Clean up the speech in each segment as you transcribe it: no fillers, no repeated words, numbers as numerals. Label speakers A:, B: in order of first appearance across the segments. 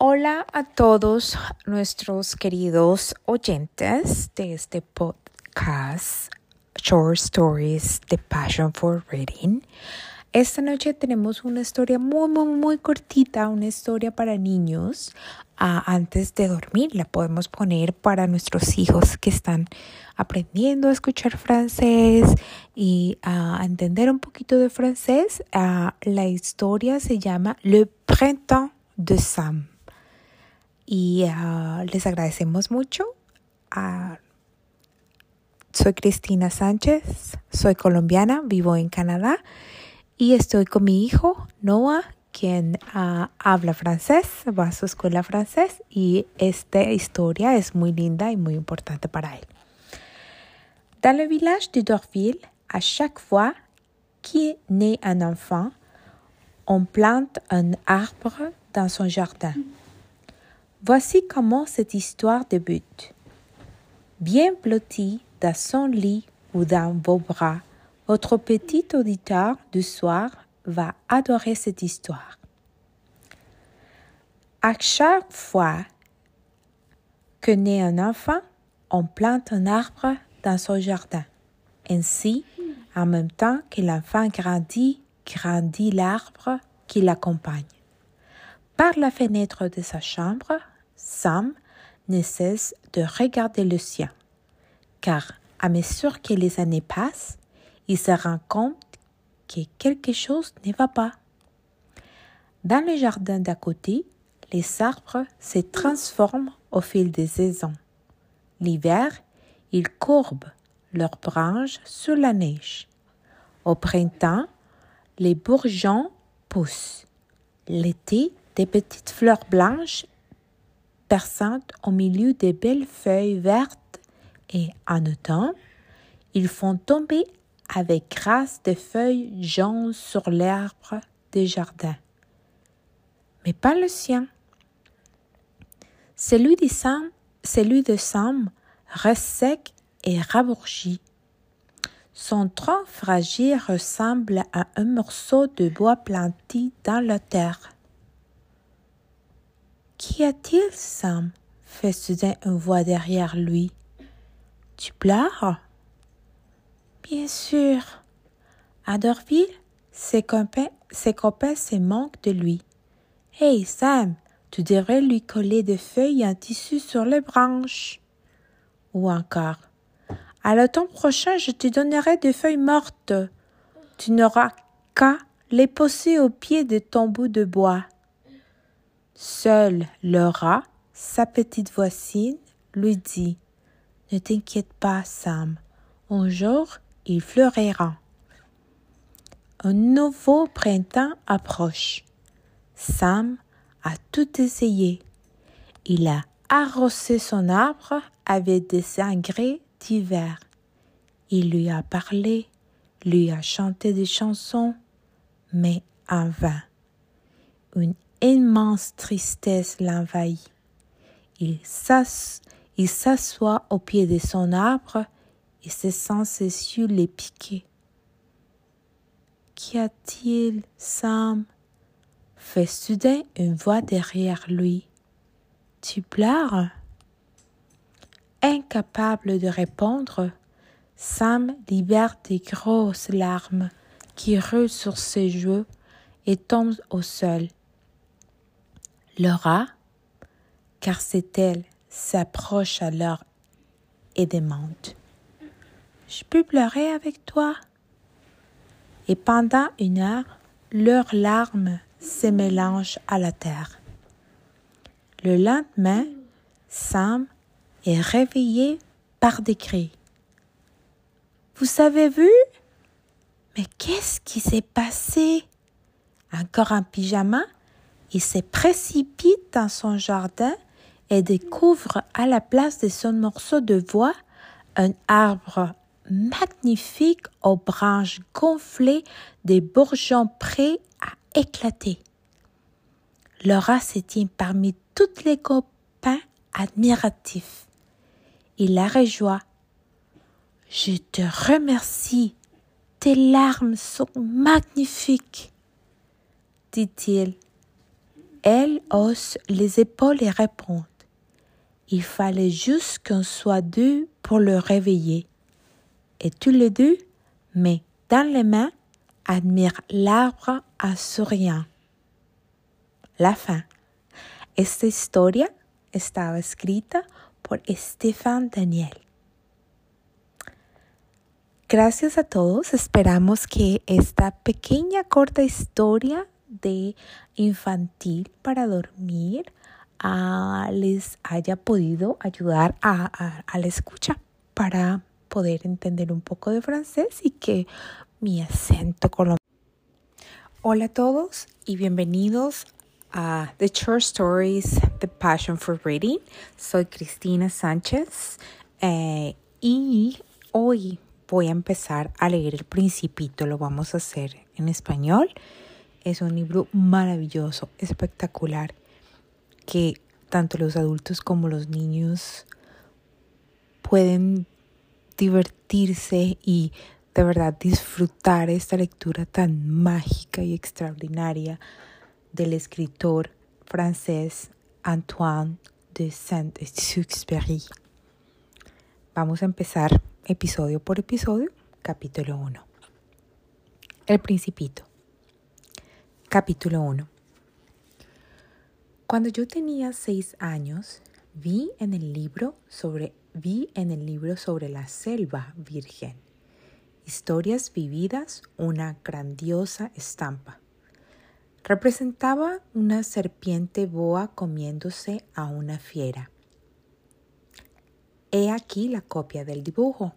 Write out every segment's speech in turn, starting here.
A: Hola a todos nuestros queridos oyentes de este podcast Short Stories de Passion for Reading. Esta noche tenemos una historia muy cortita, una historia para niños. Antes de dormir la podemos poner para nuestros hijos que están aprendiendo a escuchar francés y a entender un poquito de francés. La historia se llama Le Printemps de Sam. Y les agradecemos mucho. Soy Cristina Sánchez, soy colombiana, vivo en Canadá y estoy con mi hijo Noah, quien habla francés, va a su escuela francés y esta historia es muy linda y muy importante para él. Dans le village de Dorville, à chaque fois qu'il naît un enfant, on plante un arbre dans son jardin. Voici comment cette histoire débute. Bien blotti dans son lit ou dans vos bras, votre petit auditeur du soir va adorer cette histoire. À chaque fois que naît un enfant, on plante un arbre dans son jardin. Ainsi, en même temps que l'enfant grandit l'arbre qui l'accompagne. Par la fenêtre de sa chambre, Sam ne cesse de regarder le ciel, car à mesure que les années passent, il se rend compte que quelque chose ne va pas. Dans le jardin d'à côté, les arbres se transforment au fil des saisons. L'hiver, ils courbent leurs branches sur la neige. Au printemps, les bourgeons poussent. L'été, des petites fleurs blanches perçantes au milieu des belles feuilles vertes et en automne, ils font tomber avec grâce des feuilles jaunes sur l'herbe des jardins. Mais pas le sien. Celui de Sam reste sec et rabourgi. Son tronc fragile ressemble à un morceau de bois planté dans la terre. Qu'y a-t-il, Sam? Fait soudain une voix derrière lui. Tu pleures? Bien sûr. À Dorville, ses copains se moquent de lui. Hey, Sam, tu devrais lui coller des feuilles et un tissu sur les branches. Ou encore, à l'automne prochain, je te donnerai des feuilles mortes. Tu n'auras qu'à les poser au pied de ton bout de bois. Seule Laura, sa petite voisine, lui dit « Ne t'inquiète pas, Sam, un jour, il fleurira. » Un nouveau printemps approche. Sam a tout essayé. Il a arrosé son arbre avec des engrais d'hiver. Il lui a parlé, lui a chanté des chansons, mais en vain. Une immense tristesse l'envahit. Il s'assoit au pied de son arbre et se sent ses yeux les piquer. Qu'y a-t-il, Sam? Fait soudain une voix derrière lui. Tu pleures? Incapable de répondre, Sam libère des grosses larmes qui roulent sur ses joues et tombent au sol. Laura, car c'est elle, s'approche alors et demande « Je peux pleurer avec toi ?» Et pendant une heure, leurs larmes se mélangent à la terre. Le lendemain, Sam est réveillé par des cris. « Vous avez vu? Mais qu'est-ce qui s'est passé? » Encore en pyjama, il se précipite dans son jardin et découvre à la place de son morceau de bois un arbre magnifique aux branches gonflées, des bourgeons prêts à éclater. Laura se tient parmi tous les copains admiratifs. Il la rejoint. « Je te remercie, tes larmes sont magnifiques, dit-il. elle hausse les épaules et répond. Il fallait juste qu'on soit deux pour le réveiller. Et tous les deux, mains dans les mains, admirent l'arbre en souriant. La fin. Esta historia estaba escrita por Stefan Daniel. Gracias a todos. Esperamos que esta pequeña corta historia de infantil para dormir les haya podido ayudar a la escucha para poder entender un poco de francés y que mi acento colombiano. Hola a todos y bienvenidos a The Short Stories, The Passion for Reading. Soy Cristina Sánchez y hoy voy a empezar a leer El Principito. Lo vamos a hacer en español. Es un libro maravilloso, espectacular, que tanto los adultos como los niños pueden divertirse y de verdad disfrutar esta lectura tan mágica y extraordinaria del escritor francés Antoine de Saint-Exupéry. Vamos a empezar episodio por episodio, capítulo 1. El Principito. Capítulo 1. Cuando yo tenía 6 años, vi en el libro sobre la selva virgen. Historias vividas, una grandiosa estampa. Representaba una serpiente boa comiéndose a una fiera. He aquí la copia del dibujo.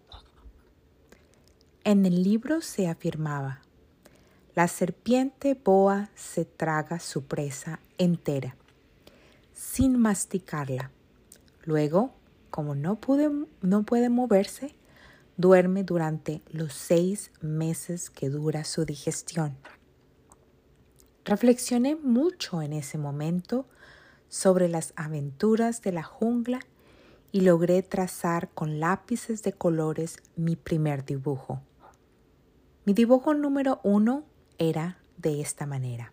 A: En el libro se afirmaba: la serpiente boa se traga su presa entera, sin masticarla. Luego, como no puede moverse, duerme durante los 6 meses que dura su digestión. Reflexioné mucho en ese momento sobre las aventuras de la jungla y logré trazar con lápices de colores mi primer dibujo. Mi dibujo número 1 era de esta manera.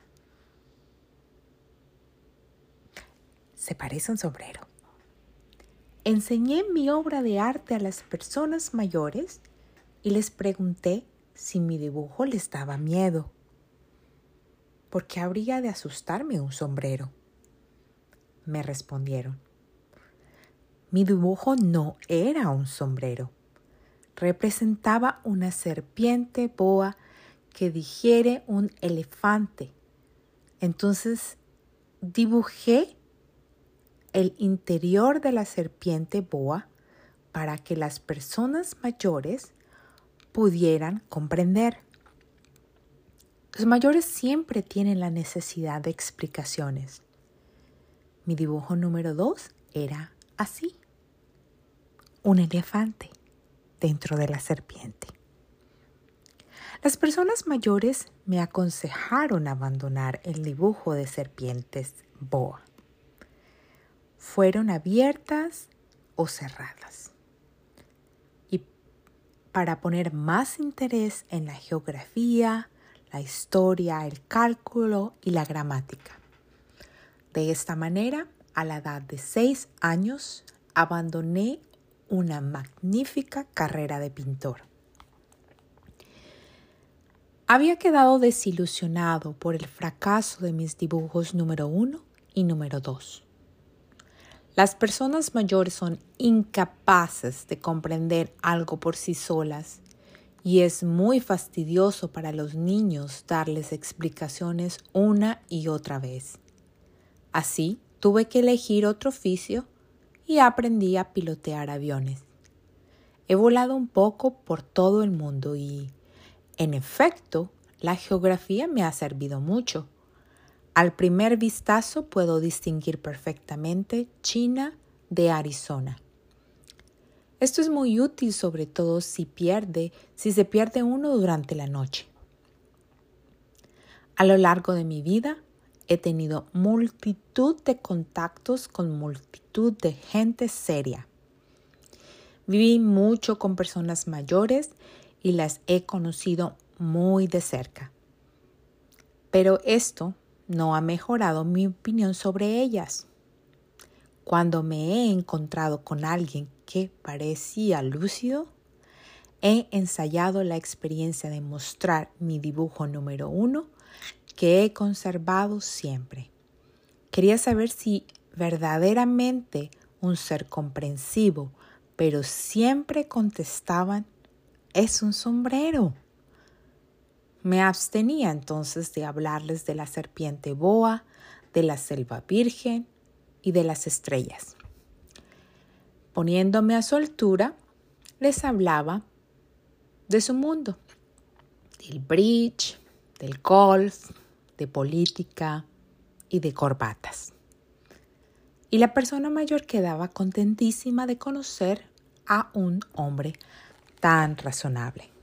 A: Se parece a un sombrero. Enseñé mi obra de arte a las personas mayores y les pregunté si mi dibujo les daba miedo. ¿Por qué habría de asustarme un sombrero? Me respondieron: mi dibujo no era un sombrero. Representaba una serpiente boa que digiere un elefante. Entonces dibujé el interior de la serpiente boa para que las personas mayores pudieran comprender. Los mayores siempre tienen la necesidad de explicaciones. Mi dibujo número 2 era así: un elefante dentro de la serpiente. Las personas mayores me aconsejaron abandonar el dibujo de serpientes boa. Fueron abiertas o cerradas. Y para poner más interés en la geografía, la historia, el cálculo y la gramática. De esta manera, a la edad de 6 años, abandoné una magnífica carrera de pintor. Había quedado desilusionado por el fracaso de mis dibujos número 1 y número 2. Las personas mayores son incapaces de comprender algo por sí solas y es muy fastidioso para los niños darles explicaciones una y otra vez. Así, tuve que elegir otro oficio y aprendí a pilotear aviones. He volado un poco por todo el mundo y, en efecto, la geografía me ha servido mucho. Al primer vistazo puedo distinguir perfectamente China de Arizona. Esto es muy útil, sobre todo si se pierde uno durante la noche. A lo largo de mi vida he tenido multitud de contactos con multitud de gente seria. Viví mucho con personas mayores y las he conocido muy de cerca. Pero esto no ha mejorado mi opinión sobre ellas. Cuando me he encontrado con alguien que parecía lúcido, he ensayado la experiencia de mostrar mi dibujo número 1 que he conservado siempre. Quería saber si verdaderamente un ser comprensivo, pero siempre contestaban, es un sombrero. Me abstenía entonces de hablarles de la serpiente boa, de la selva virgen y de las estrellas. Poniéndome a su altura, les hablaba de su mundo, del bridge, del golf, de política y de corbatas. Y la persona mayor quedaba contentísima de conocer a un hombre tan razonable.